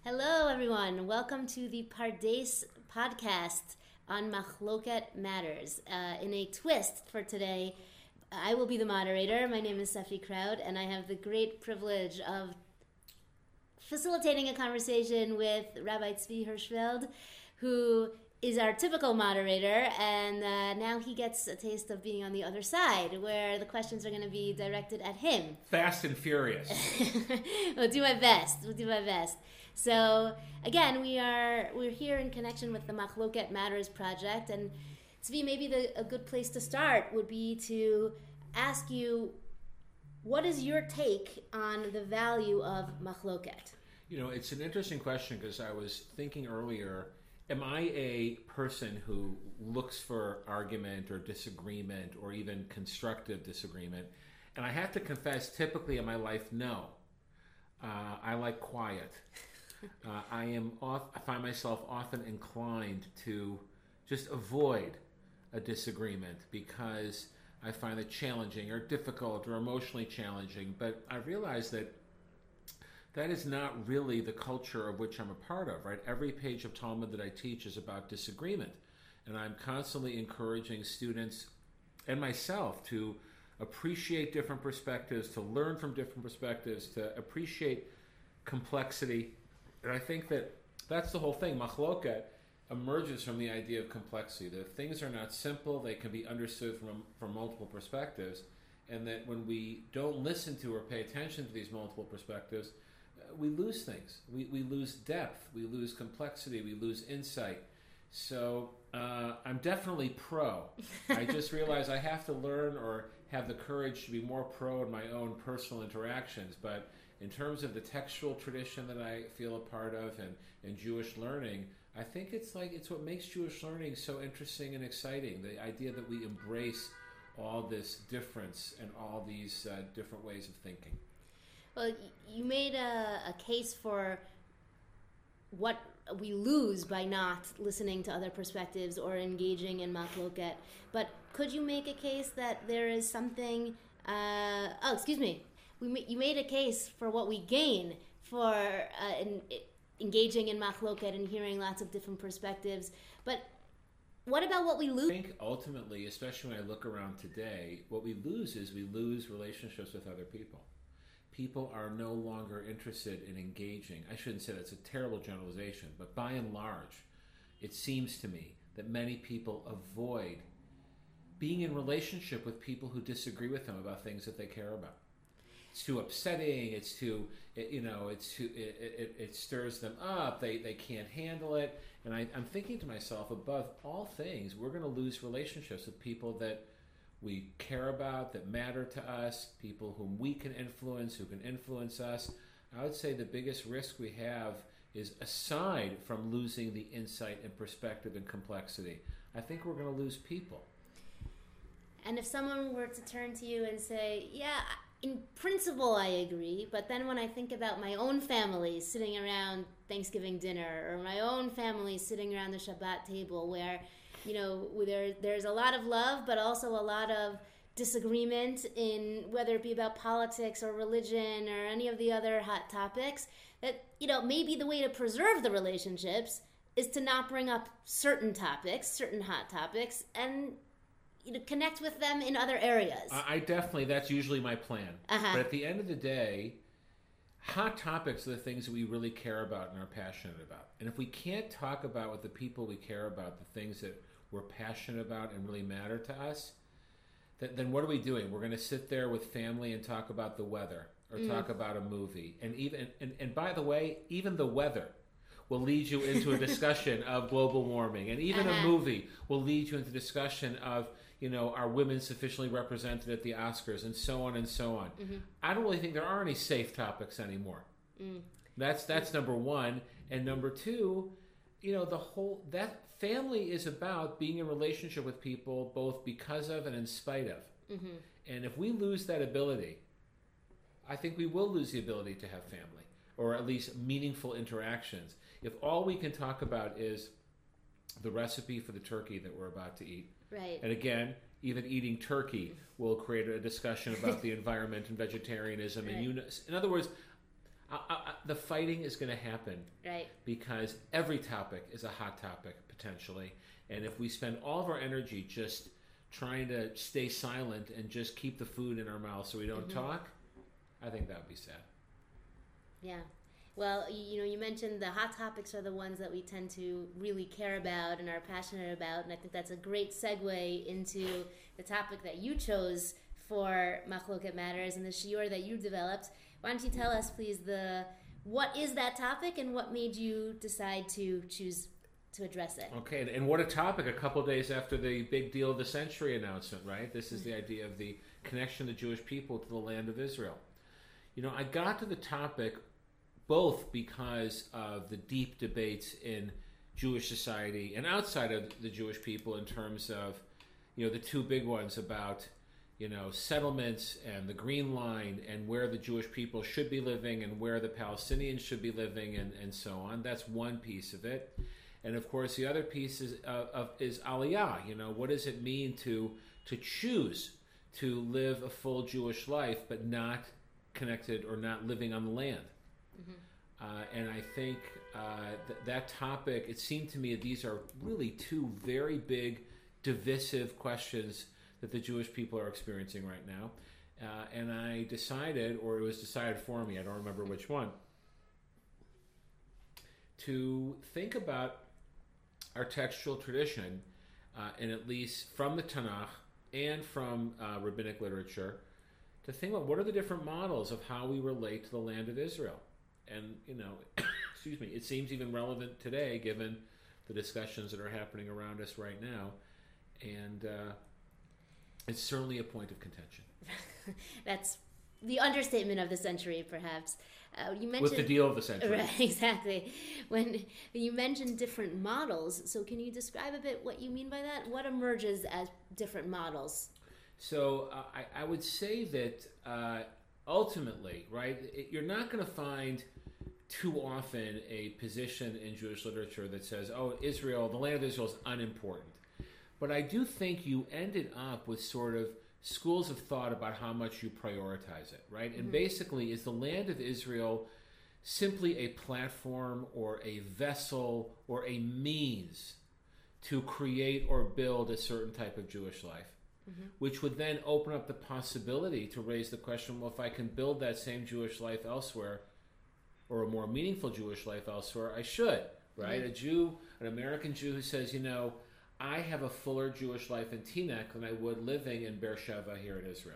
Hello, everyone. Welcome to the Pardes podcast on Machloket Matters. In a twist for today, I will be the moderator. My name is Sefi Kraut, and I have the great privilege of facilitating a conversation with Rabbi Tzvi Hirschfeld, who is our typical moderator, and now he gets a taste of being on the other side, where the questions are going to be directed at him. Fast and furious. We'll do my best. So, again, we're here in connection with the Machloket Matters project, and Tzvi, maybe a good place to start would be to ask you, what is your take on the value of Machloket? You know, it's an interesting question because I was thinking earlier, am I a person who looks for argument or disagreement or even constructive disagreement? And I have to confess, typically in my life, no. I like quiet. I find myself often inclined to just avoid a disagreement because I find it challenging or difficult or emotionally challenging. But I realize that is not really the culture of which I'm a part of, right? Every page of Talmud that I teach is about disagreement. And I'm constantly encouraging students and myself to appreciate different perspectives, to learn from different perspectives, to appreciate complexity. And I think that that's the whole thing. Machloket emerges from the idea of complexity, that things are not simple, they can be understood from multiple perspectives, and that when we don't listen to or pay attention to these multiple perspectives, we lose things. We lose depth, we lose complexity, we lose insight. So I'm definitely pro. I just realize I have to learn or have the courage to be more pro in my own personal interactions. But in terms of the textual tradition that I feel a part of and Jewish learning, I think it's what makes Jewish learning so interesting and exciting. The idea that we embrace all this difference and all these different ways of thinking. Well, you made a case for what we lose by not listening to other perspectives or engaging in Machloket. But could you make a case that there is something... You made a case for what we gain for engaging in Machloket and hearing lots of different perspectives. But what about what we lose? I think ultimately, especially when I look around today, what we lose is we lose relationships with other people. People are no longer interested in engaging. I shouldn't say that's a terrible generalization, but by and large, it seems to me that many people avoid being in relationship with people who disagree with them about things that they care about. It's too upsetting. It stirs them up. They can't handle it. And I'm thinking to myself, above all things, we're going to lose relationships with people that we care about, that matter to us, people whom we can influence, who can influence us. I would say the biggest risk we have is, aside from losing the insight and perspective and complexity, I think we're going to lose people. And if someone were to turn to you and say, yeah, in principle I agree, but then when I think about my own family sitting around Thanksgiving dinner, or my own family sitting around the Shabbat table where, there's a lot of love, but also a lot of disagreement in whether it be about politics or religion or any of the other hot topics, that, maybe the way to preserve the relationships is to not bring up certain topics, certain hot topics, and connect with them in other areas. I definitely, that's usually my plan. But at the end of the day, hot topics are the things that we really care about and are passionate about. And if we can't talk about with the people we care about, the things that we're passionate about and really matter to us, then what are we doing? We're going to sit there with family and talk about the weather or talk about a movie. And by the way, even the weather will lead you into a discussion of global warming. And even a movie will lead you into discussion of, are women sufficiently represented at the Oscars, and so on and so on. Mm-hmm. I don't really think there are any safe topics anymore. That's number one. And number two, that family is about being in relationship with people both because of and in spite of. Mm-hmm. And if we lose that ability, I think we will lose the ability to have family, or at least meaningful interactions. If all we can talk about is the recipe for the turkey that we're about to eat. Right. And again, even eating turkey will create a discussion about the environment and vegetarianism. Right. And in other words, the fighting is going to happen, right? Because every topic is a hot topic potentially, and if we spend all of our energy just trying to stay silent and just keep the food in our mouth so we don't talk, I think that would be sad. Yeah. Well, you mentioned the hot topics are the ones that we tend to really care about and are passionate about, and I think that's a great segue into the topic that you chose for Machloket Matters and the shiur that you developed. Why don't you tell us, please, what is that topic and what made you decide to choose to address it? Okay, and what a topic a couple days after the big deal of the century announcement, right? This is the idea of the connection of the Jewish people to the land of Israel. I got to the topic both because of the deep debates in Jewish society and outside of the Jewish people in terms of, the two big ones about, settlements and the Green Line and where the Jewish people should be living and where the Palestinians should be living and so on. That's one piece of it. And of course, the other piece is Aliyah. What does it mean to choose to live a full Jewish life but not connected or not living on the land? And I think that topic, it seemed to me that these are really two very big, divisive questions that the Jewish people are experiencing right now. And I decided, or it was decided for me, I don't remember which one, to think about our textual tradition, and at least from the Tanakh and from rabbinic literature, to think about what are the different models of how we relate to the land of Israel. And, excuse me, it seems even relevant today given the discussions that are happening around us right now. And it's certainly a point of contention. That's the understatement of the century, perhaps. You mentioned, with the deal of the century. Right, exactly. When you mentioned different models, so can you describe a bit what you mean by that? What emerges as different models? So I would say that ultimately, right, you're not going to find too often a position in Jewish literature that says, oh, Israel, the land of Israel is unimportant. But I do think you ended up with sort of schools of thought about how much you prioritize it, right? And basically, is the land of Israel simply a platform or a vessel or a means to create or build a certain type of Jewish life? Which would then open up the possibility to raise the question, well, if I can build that same Jewish life elsewhere, or a more meaningful Jewish life elsewhere, I should, right? A Jew, an American Jew who says, I have a fuller Jewish life in Teaneck than I would living in Beersheba here in Israel.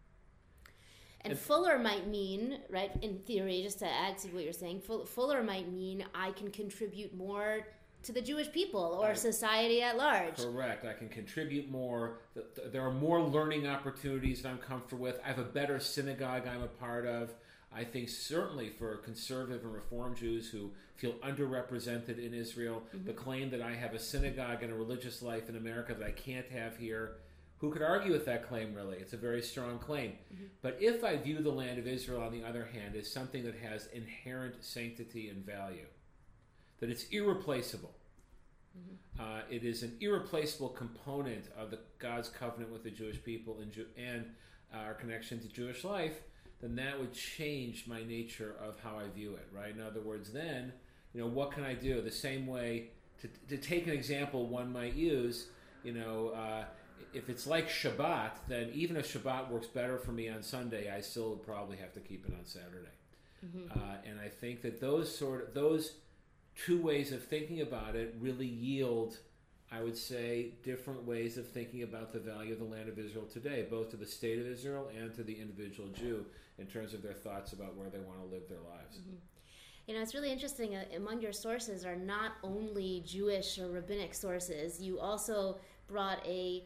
And fuller might mean, right, in theory, just to add to what you're saying, fuller might mean I can contribute more to the Jewish people or society at large. Correct. I can contribute more. There are more learning opportunities that I'm comfortable with. I have a better synagogue I'm a part of. I think certainly for conservative and Reform Jews who feel underrepresented in Israel, the claim that I have a synagogue and a religious life in America that I can't have here, who could argue with that claim, really? It's a very strong claim. But if I view the land of Israel, on the other hand, as something that has inherent sanctity and value, that it's irreplaceable, it is an irreplaceable component of God's covenant with the Jewish people and our connection to Jewish life, then that would change my nature of how I view it, right? In other words, then, what can I do? The same way, to take an example one might use, if it's like Shabbat, then even if Shabbat works better for me on Sunday, I still would probably have to keep it on Saturday. And I think that those two ways of thinking about it really yield, I would say, different ways of thinking about the value of the land of Israel today, both to the state of Israel and to the individual Jew in terms of their thoughts about where they want to live their lives. It's really interesting. Among your sources are not only Jewish or rabbinic sources. You also brought a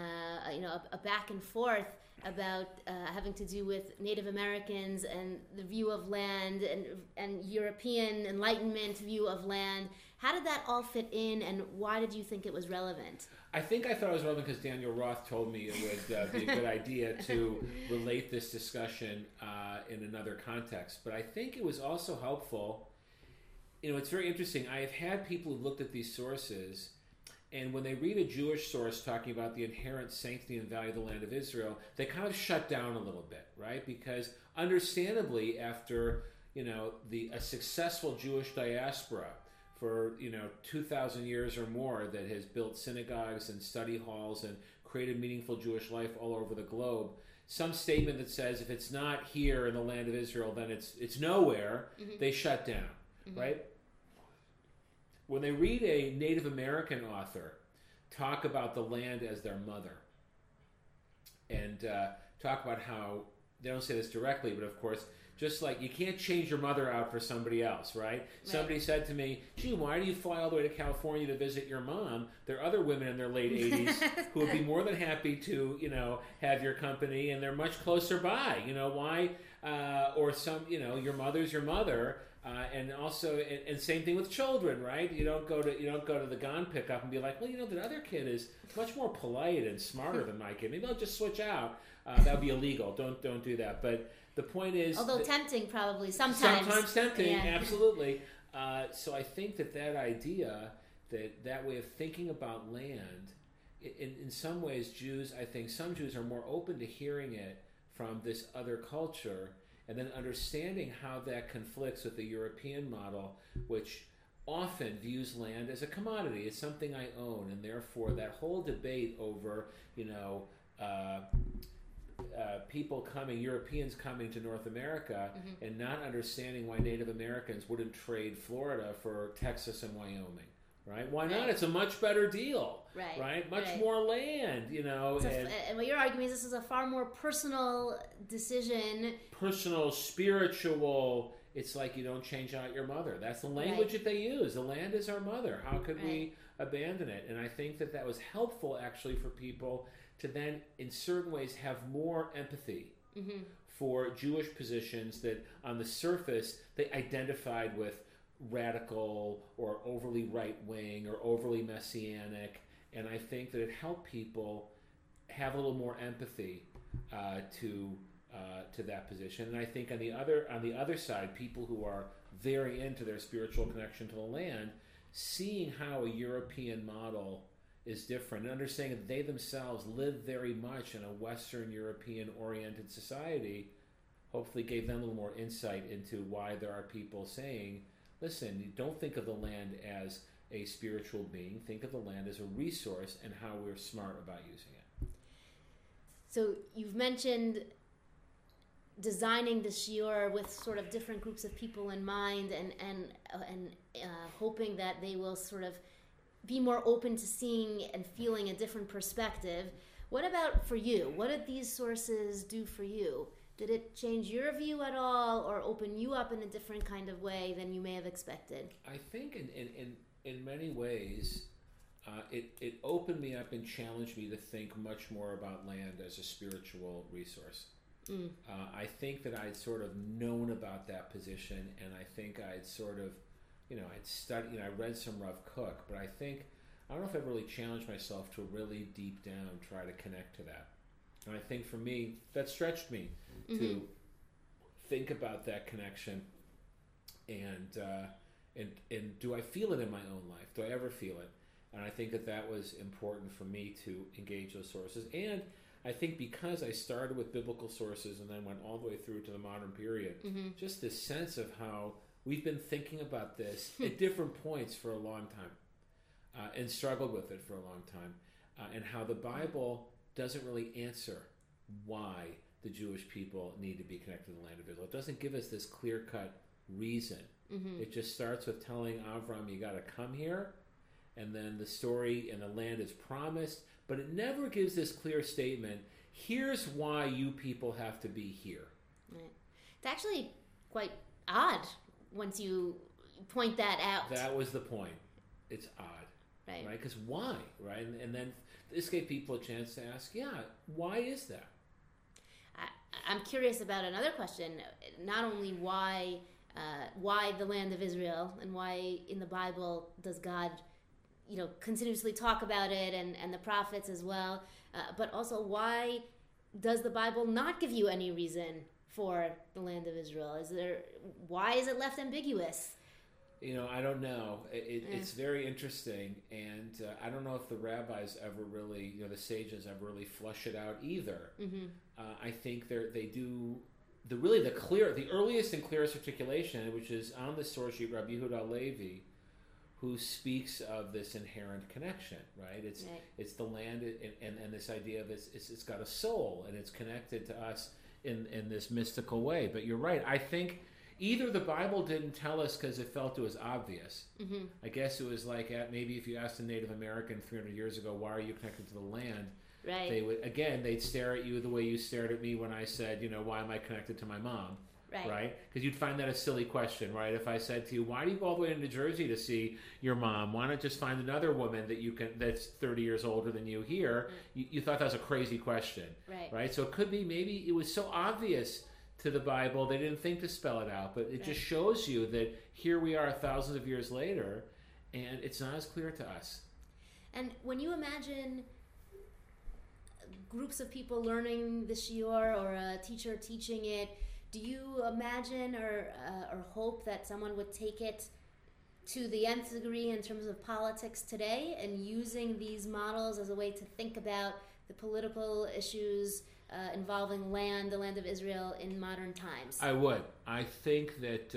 back and forth about having to do with Native Americans and the view of land and European Enlightenment view of land. How did that all fit in, and why did you think it was relevant? I thought it was relevant because Daniel Roth told me it would be a good idea to relate this discussion in another context. But I think it was also helpful. It's very interesting. I have had people who've looked at these sources, and when they read a Jewish source talking about the inherent sanctity and value of the land of Israel, they kind of shut down a little bit, right? Because understandably, after a successful Jewish diaspora for 2,000 years or more that has built synagogues and study halls and created meaningful Jewish life all over the globe. Some statement that says if it's not here in the land of Israel, then it's nowhere. They shut down, right? When they read a Native American author talk about the land as their mother, and talk about how they don't say this directly, but of course, just like you can't change your mother out for somebody else, right? Somebody said to me, gee, why do you fly all the way to California to visit your mom? There are other women in their late 80s who would be more than happy to, have your company, and they're much closer by. Why? Or your mother's your mother. And also, and same thing with children, right? You don't go to the gone pickup and be like, well, the other kid is much more polite and smarter than my kid. Maybe I'll just switch out. That would be illegal. Don't do that. But the point is, although tempting, probably sometimes. Sometimes tempting, absolutely. So I think that idea, that way of thinking about land, in some ways, some Jews are more open to hearing it from this other culture. And then understanding how that conflicts with the European model, which often views land as a commodity. It's something I own, and therefore that whole debate over, Europeans coming to North America and not understanding why Native Americans wouldn't trade Florida for Texas and Wyoming. Right? Why not? It's a much better deal. Right? Much more land, and what you're arguing is this is a far more personal decision. Personal, spiritual. It's like you don't change out your mother. That's the language that they use. The land is our mother. How could we abandon it? And I think that was helpful, actually, for people to then, in certain ways, have more empathy for Jewish positions that, on the surface, they identified with radical or overly right-wing or overly messianic, and I think that it helped people have a little more empathy to that position. And I think on the other side, people who are very into their spiritual connection to the land, seeing how a European model is different and understanding that they themselves live very much in a Western European-oriented society, hopefully gave them a little more insight into why there are people saying, listen, you don't think of the land as a spiritual being. Think of the land as a resource and how we're smart about using it. So you've mentioned designing the shiur with sort of different groups of people in mind and hoping that they will sort of be more open to seeing and feeling a different perspective. What about for you? What did these sources do for you? Did it change your view at all or open you up in a different kind of way than you may have expected? I think in many ways, it opened me up and challenged me to think much more about land as a spiritual resource. I think that I'd sort of known about that position, and I think I'd sort of, I'd studied, I read some Rav Kook, but I don't know if I've really challenged myself to really deep down try to connect to that. And I think for me, that stretched me to think about that connection, and do I feel it in my own life? Do I ever feel it? And I think that was important for me to engage those sources. And I think because I started with biblical sources and then went all the way through to the modern period, just this sense of how we've been thinking about this at different points for a long time, and struggled with it for a long time, and how the Bible doesn't really answer why the Jewish people need to be connected to the land of Israel. It doesn't give us this clear-cut reason. It just starts with telling Avram, you got to come here, and then the story and the land is promised, but it never gives this clear statement, here's why you people have to be here. Right. It's actually quite odd once you point that out. That was the point. It's odd. Right? Because why? Right? And then this gave people a chance to ask, why is that? I'm curious about another question. Not only why the land of Israel, and why in the Bible does God, continuously talk about it, and the prophets as well, but also why does the Bible not give you any reason for the land of Israel? Why is it left ambiguous? I don't know. It's very interesting, and I don't know if the rabbis ever really, the sages ever really flush it out either. I think they do the earliest and clearest articulation, which is on the source sheet, Rabbi Yehuda Levi, who speaks of this inherent connection, right? It's the land and this idea of it's got a soul and it's connected to us in this mystical way. But you're right. I think either the Bible didn't tell us because it felt it was obvious. Mm-hmm. I guess it was like maybe if you asked a Native American 300 years ago, why are you connected to the land? Right. They'd stare at you the way you stared at me when I said, why am I connected to my mom? Right? Because you'd find that a silly question, right? If I said to you, why do you go all the way into Jersey to see your mom? Why not just find another woman that's 30 years older than you here? You thought that was a crazy question, right? So it could be maybe it was so obvious to the Bible they didn't think to spell it out, but it just shows you that here we are thousands of years later, and it's not as clear to us. And when you imagine groups of people learning the shiur or a teacher teaching it, do you imagine or hope that someone would take it to the nth degree in terms of politics today and using these models as a way to think about the political issues involving the land of Israel in modern times? I would. I think that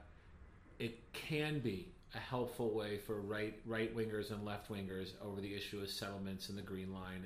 it can be a helpful way for right-wingers and left-wingers over the issue of settlements and the Green Line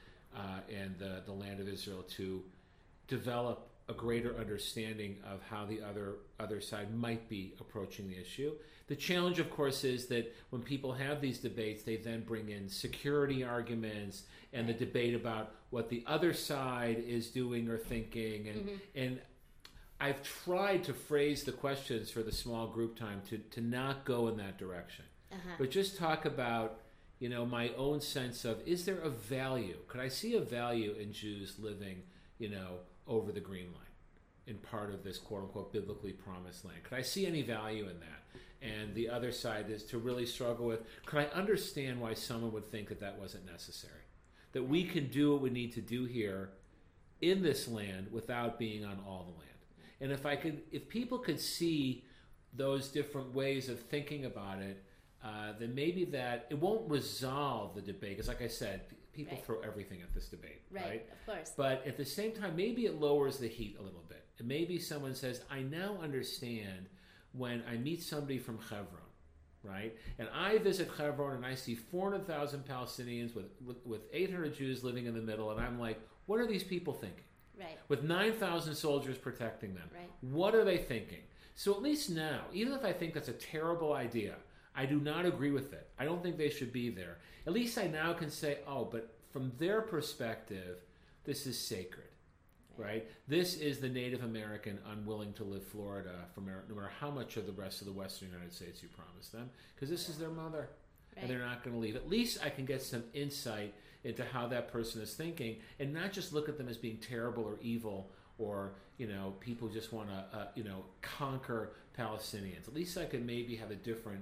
and the land of Israel to develop a greater understanding of how the other side might be approaching the issue. The challenge, of course, is that when people have these debates, they then bring in security arguments and the debate about what the other side is doing or thinking. And I've tried to phrase the questions for the small group time to not go in that direction, but just talk about my own sense of, is there a value? Could I see a value in Jews living, over the Green Line in part of this quote-unquote biblically promised land? Could I see any value in that? And the other side is to really struggle with, could I understand why someone would think that wasn't necessary? That we can do what we need to do here in this land without being on all the land. And if people could see those different ways of thinking about it, then maybe that it won't resolve the debate. Because like I said, people throw everything at this debate, right? Of course. But at the same time, maybe it lowers the heat a little bit. And maybe someone says, I now understand when I meet somebody from Hebron, right? And I visit Hebron and I see 400,000 Palestinians with 800 Jews living in the middle, and I'm like, what are these people thinking? Right. With 9,000 soldiers protecting them. Right. What are they thinking? So at least now, even if I think that's a terrible idea, I do not agree with it. I don't think they should be there. At least I now can say, but from their perspective, this is sacred, right? This is the Native American unwilling to leave Florida no matter how much of the rest of the Western United States you promise them, because this is their mother, and they're not going to leave. At least I can get some insight into how that person is thinking, and not just look at them as being terrible or evil, or people just want to conquer Palestinians. At least I could maybe have a different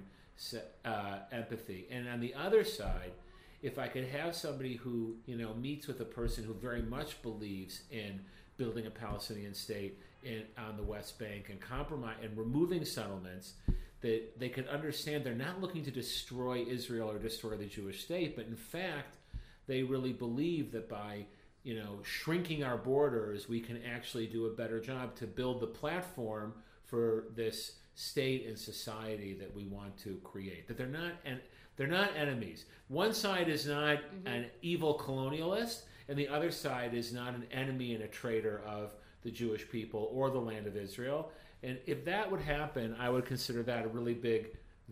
empathy. And on the other side, if I could have somebody who meets with a person who very much believes in building a Palestinian state on the West Bank and compromise and removing settlements, that they could understand they're not looking to destroy Israel or destroy the Jewish state, but in fact they really believe that by shrinking our borders, we can actually do a better job to build the platform for this state and society that we want to create. That they're not enemies. One side is not an evil colonialist, and the other side is not an enemy and a traitor of the Jewish people or the land of Israel. And if that would happen, I would consider that a really big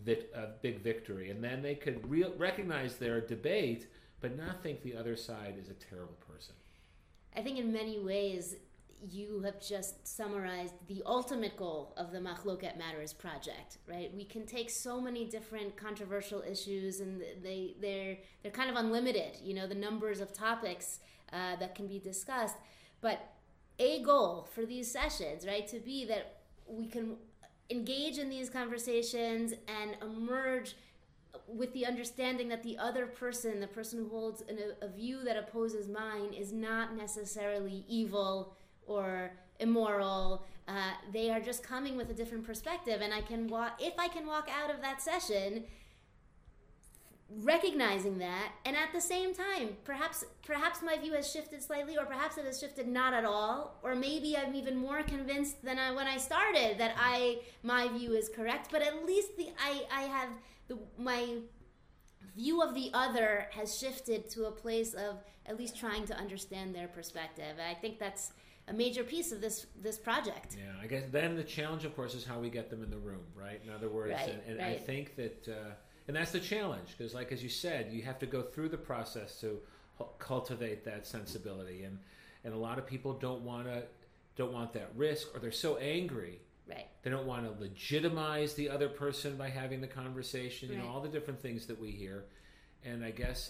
victory. And then they could recognize their debate, but not think the other side is a terrible person. I think in many ways, you have just summarized the ultimate goal of the Machloket Matters project, right? We can take so many different controversial issues, and they're kind of unlimited, the numbers of topics that can be discussed. But a goal for these sessions, right, to be that we can engage in these conversations and emerge with the understanding that the other person, the person who holds a view that opposes mine, is not necessarily evil or immoral. They are just coming with a different perspective, and if I can walk out of that session recognizing that, and at the same time, perhaps my view has shifted slightly, or perhaps it has shifted not at all, or maybe I'm even more convinced than when I started that my view is correct. But at least my view of the other has shifted to a place of at least trying to understand their perspective. And I think that's a major piece of this project. Yeah, I guess then the challenge, of course, is how we get them in the room, right? In other words, right. I think that, and that's the challenge, because like as you said, you have to go through the process to cultivate that sensibility, and a lot of people don't want that risk, or they're so angry. Right. They don't want to legitimize the other person by having the conversation, you know, Right. all the different things that we hear. And I guess,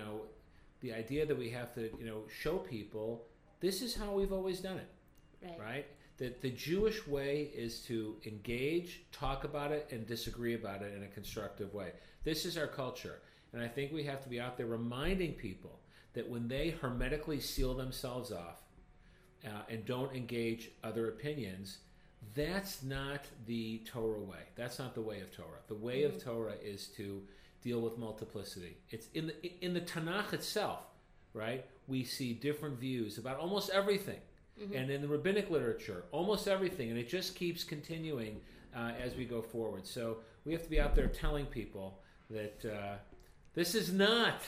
the idea that we have to, show people this is how we've always done it, right? That the Jewish way is to engage, talk about it, and disagree about it in a constructive way. This is our culture. And I think we have to be out there reminding people that when they hermetically seal themselves off and don't engage other opinions, that's not the Torah way. That's not the way of Torah. The way of Torah is to deal with multiplicity. It's in the Tanakh itself, right? We see different views about almost everything. And in the rabbinic literature, almost everything. And it just keeps continuing as we go forward. So we have to be out there telling people that this is not,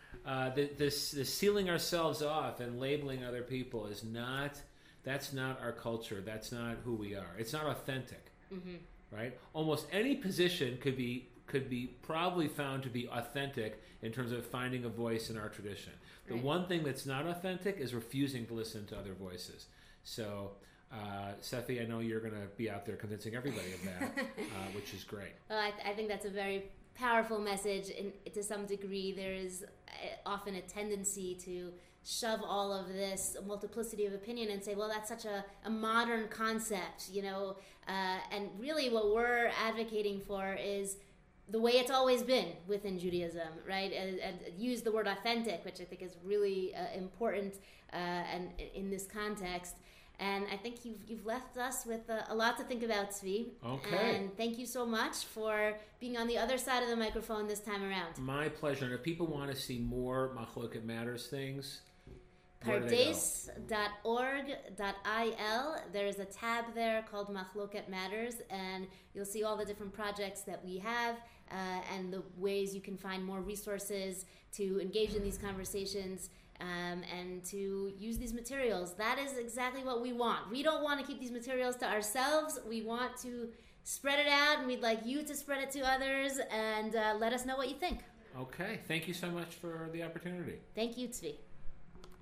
this sealing ourselves off and labeling other people is not, that's not our culture. That's not who we are. It's not authentic, right? Almost any position could be probably found to be authentic in terms of finding a voice in our tradition. The one thing that's not authentic is refusing to listen to other voices. So, Sefi, I know you're going to be out there convincing everybody of that, which is great. Well, I think that's a very powerful message. And to some degree, there is often a tendency to shove all of this multiplicity of opinion and say, well, that's such a modern concept, and really what we're advocating for is the way it's always been within Judaism, right? And use the word authentic, which I think is really important and in this context. And I think you've left us with a lot to think about, Tzvi. Okay. And thank you so much for being on the other side of the microphone this time around. My pleasure. And if people want to see more Machloket Matters things, where do they go? Pardes.org.il. There's a tab there called Machloket Matters, and you'll see all the different projects that we have and the ways you can find more resources to engage in these conversations and to use these materials. That is exactly what we want. We don't want to keep these materials to ourselves. We want to spread it out, and we'd like you to spread it to others, and let us know what you think. Okay. Thank you so much for the opportunity. Thank you, Tzvi.